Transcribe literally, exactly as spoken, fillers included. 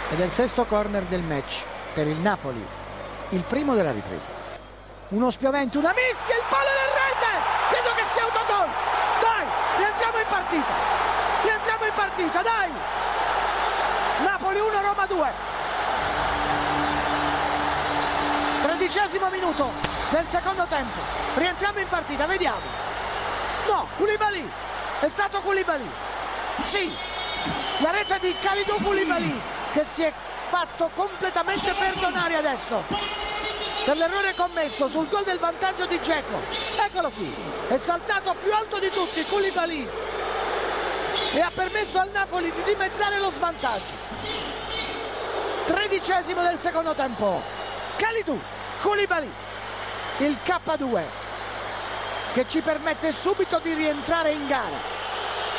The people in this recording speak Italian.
ed è il sesto corner del match per il Napoli, il primo della ripresa. Uno spiovente, una mischia, il palo in rete, credo che sia autogol. Dai, rientriamo in partita, rientriamo in partita, dai. Napoli uno, Roma due. Tredicesimo minuto del secondo tempo, rientriamo in partita, vediamo. No, Koulibaly, è stato Koulibaly. Sì, la rete di Kalidou Koulibaly che si è fatto completamente perdonare adesso per l'errore commesso sul gol del vantaggio di Dzeko. Eccolo qui, è saltato più alto di tutti Koulibaly e ha permesso al Napoli di dimezzare lo svantaggio. Tredicesimo del secondo tempo, Kalidou Koulibaly, il K due che ci permette subito di rientrare in gara.